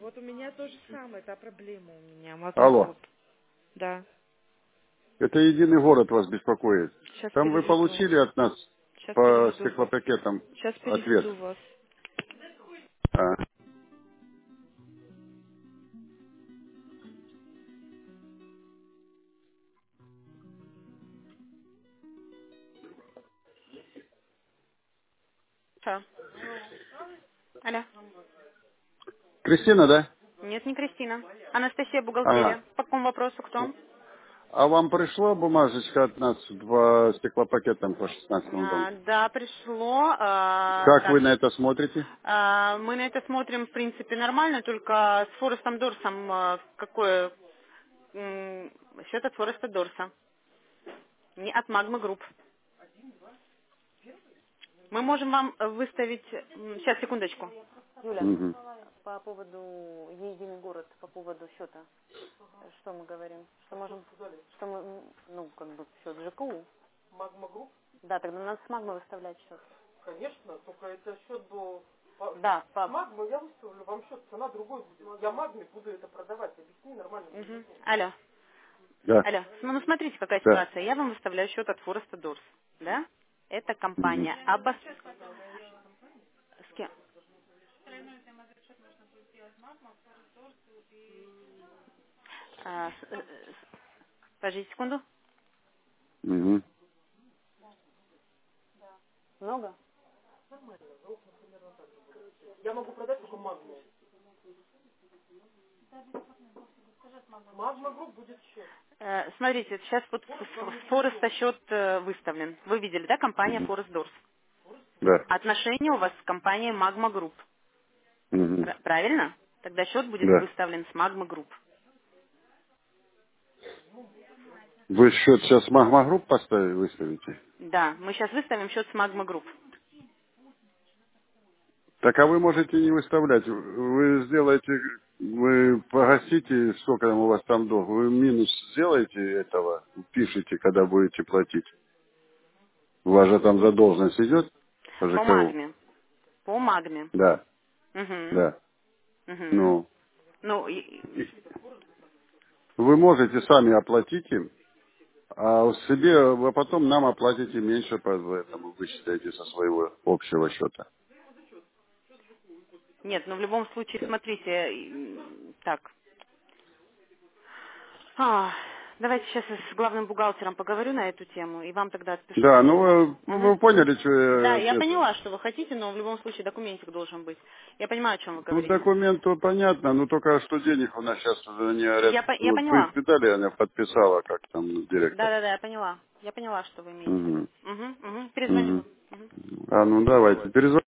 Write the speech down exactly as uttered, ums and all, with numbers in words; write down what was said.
Вот у меня то же самое, та проблема у меня. Магма Алло. Групп. Да. Это единый город вас беспокоит. Сейчас Там вы переведу. получили от нас Сейчас по переведу вас. стеклопакетам Сейчас ответ. переведу вас. А. Ша. Алло. Кристина, да? Нет, не Кристина. Анастасия, Ага. бухгалтерия. По какому вопросу кто? А вам пришла бумажечка от нас по стеклопакетам по шестнадцатому году? А, да, пришло. а, Как так, вы на это смотрите? а, мы на это смотрим, в принципе, нормально, только с Форестом Дорсом а, какое м, счет от Фореста Дорса, не от Магмы Групп. Мы можем вам выставить... м, Сейчас, секундочку. Юля, Угу. по поводу единый город, по поводу счета, что мы говорим? Что можем, что мы, м, ну, как бы, счет ЖКУ. Да, тогда надо с Магмы выставлять счет. Конечно, только это счет был... по- Да, С по... Магмой я выставлю, вам счет, цена другой будет. Я Магме буду это продавать, объясни нормально. Мгм. Алло, Да, алло. Ну, ну, смотрите, какая да. ситуация. Я вам выставляю счет от Фореста Дорс, да? Это Угу. компания Абас... С кем? А, с- э, э, подождите секунду. Угу. Много? Я могу продать только Магме. Магма Групп будет счет. Э, смотрите, сейчас вот с с Фореста счет э, выставлен. Вы видели, да, компания Угу. Форест Дорс? Да. Отношения у вас с компанией Магма Групп. Угу. Пр- Правильно? Тогда счет будет Да. выставлен с Магма Групп. Вы счет сейчас Магма Групп поставили, выставите? Да, мы сейчас выставим счет с Магма Групп. Так а вы можете не выставлять. Вы сделаете, вы погасите, сколько там у вас там долг. Вы минус сделаете этого, пишите, когда будете платить. У вас же там задолженность идет по По ЖКУ. Магме. По Магме. Да, Угу. да. Угу. Ну, Ну, и- вы можете сами оплатить им, а себе вы потом нам оплатите меньше, поэтому вы считаете со своего общего счета. нет, но в любом случае, смотрите, м, так. А, давайте сейчас я с главным бухгалтером поговорю на эту тему, и вам тогда отпишу Да, ну письмо. вы, Мгм. вы поняли, что Да, я я это. поняла, что вы хотите, но в любом случае документик должен быть. Я понимаю, о чем вы Ну, говорите. документ то понятно, но только что денег у нас сейчас уже не говорят. Я, по- я Вот вы поняла. их видали, она подписала, как там ну, директор. Да-да-да, я поняла. Я поняла, что вы имеете в виду. Угу. Угу, угу. Перезвоню Угу. вам. Мгм. А ну давайте, перезвоните.